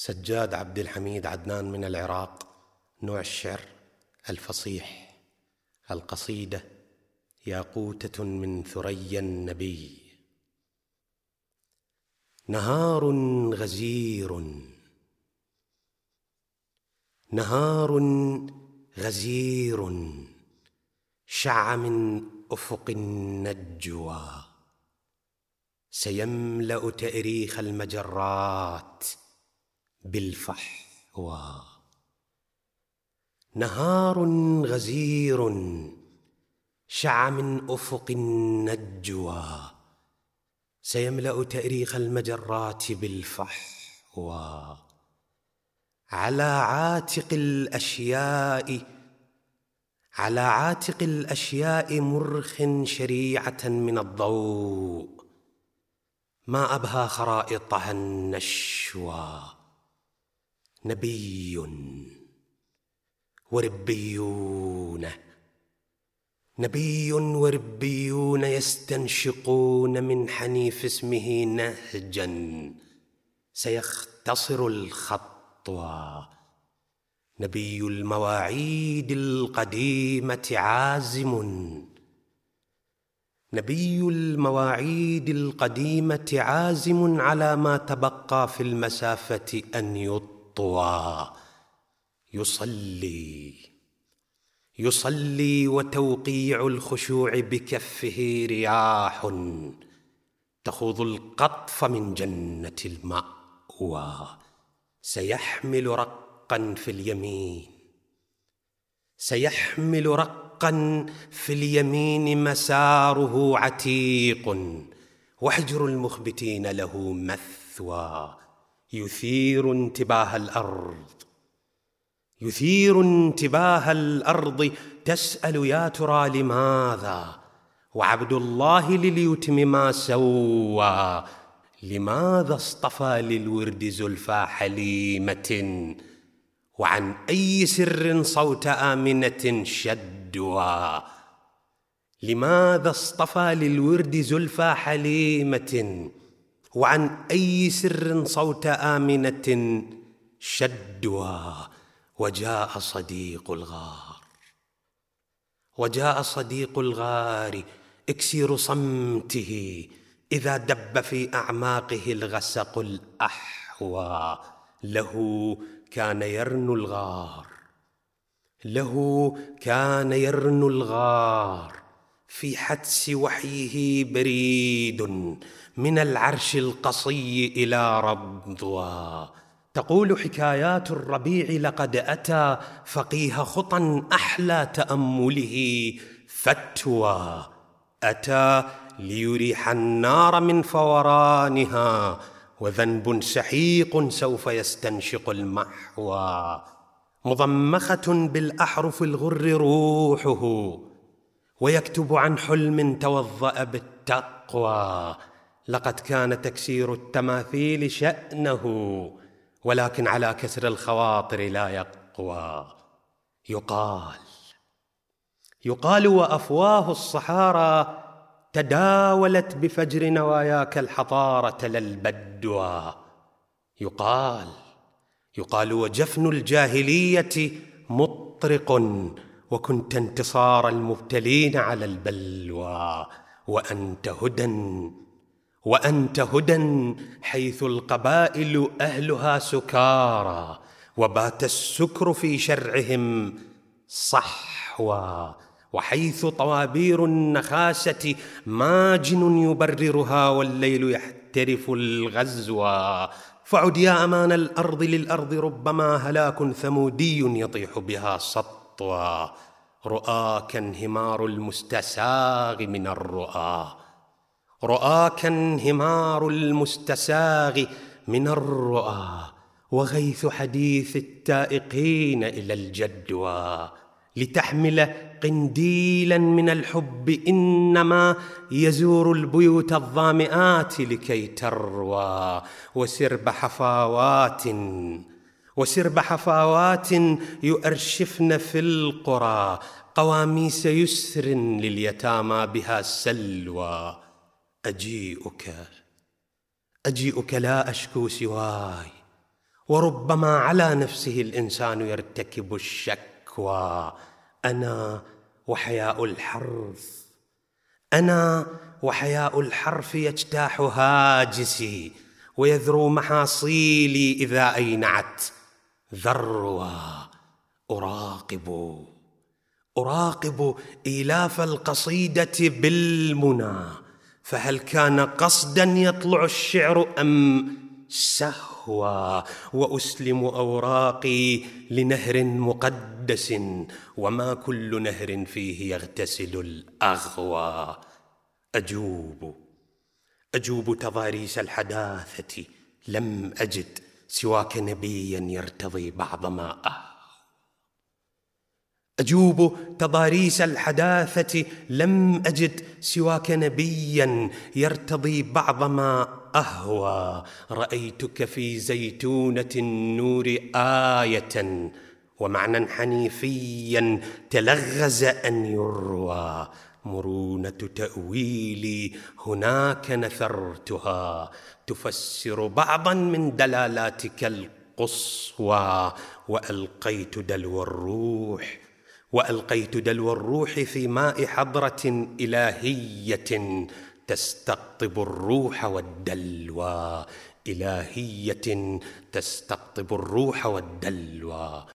سجاد عبد الحميد عدنان من العراق. نوع الشعر الفصيح. القصيدة ياقوتة من ثريا النبي. نهار غزير شع من أفق النجوى، سيملأ تأريخ المجرات بالفحوى. نهار غزير شع من أفق النجوى، سيملأ تأريخ المجرات بالفحوى. على عاتق الأشياء مرخ شريعة من الضوء، ما أبهى خرائطها النشوى. نبي وربيون يستنشقون من حنيف اسمه نهجا سيختصر الخطوى. نبي المواعيد القديمة عازم على ما تبقى في المسافة أن يطوى. يصلي وتوقيع الخشوع بكفه رياح تخوض القطف من جنة المأوى. سيحمل رقا في اليمين مساره عتيق، وحجر المخبتين له مثوى. يثير انتباه الأرض تسأل يا ترى لماذا، وعبد الله لليتم ما سوى. لماذا اصطفى للورد زلفى حليمة، وعن أي سر صوت آمنة شدوى. لماذا اصطفى للورد زلفى حليمة، وعن أي سر صوت آمنة شدوى. وجاء صديق الغار إكسير صمته، إذا دب في أعماقه الغسق الأحوى. له كان يرنو الغار في حدس وحيه بريد من العرش القصي إلى ربضوى. تقول حكايات الربيع لقد أتى فقيه خطى أحلى تأمله فتوى. أتى ليريح النار من فورانها، وذنب سحيق سوف يستنشق المحوى. مضمخة بالأحرف الغر روحه، ويكتب عن حلم توضأ بالتقوى. لقد كان تكسير التماثيل شأنه، ولكن على كسر الخواطر لا يقوى. يقال وأفواه الصحارى تداولت بفجر نواياك الحضارة للبدوى. يقال وجفن الجاهلية مطرق، وكنت انتصار المبتلين على البلوى. وأنت هدى حيث القبائل أهلها سكارى، وبات السكر في شرعهم صحوى. وحيث طوابير النخاسة ماجن يبررها، والليل يحترف الغزوى. فعد يا أمان الأرض للأرض، ربما هلاك ثمودي يطيح بها سطوى. رؤاك انهمار المستساغ من الرؤى، وغيث حديث التائقين إلى الجدوى. لتحمل قنديلا من الحب إنما يزور البيوت الظامئات لكي تروى. وسرب حفاوات يؤرشفن في القرى، قواميس يسر لليتامى بها سلوى. أجيئك لا أشكو سواي، وربما على نفسه الإنسان يرتكب الشكوى: أنا وحياء الحرف، أنا وحياء الحرف يجتاح هاجسي ويذرو محاصيلي إذا أينعت ذروة. أراقب إيلاف القصيدة بالمنى، فهل كان قصدا يطلع الشعر أم سهوا؟ وأسلم أوراقي لنهر مقدس، وما كل نهر فيه يغتسل الأغوى. أجوب تضاريس الحداثة، لم أجد سواك نبيا يرتضي بعض ما أهوى. أجوب تضاريس الحداثة، لم أجد سواك نبيا يرتضي بعض ما أهوى. رأيتك في زيتونة النور آية، ومعنى حنيفيا تلغز أن يروى. مرونة تأويلي هناك نثرتها، تفسر بعضا من دلالاتك القصوى. وألقيت دلو الروح في ماء حضرة إلهية تستقطب الروح والدلوى.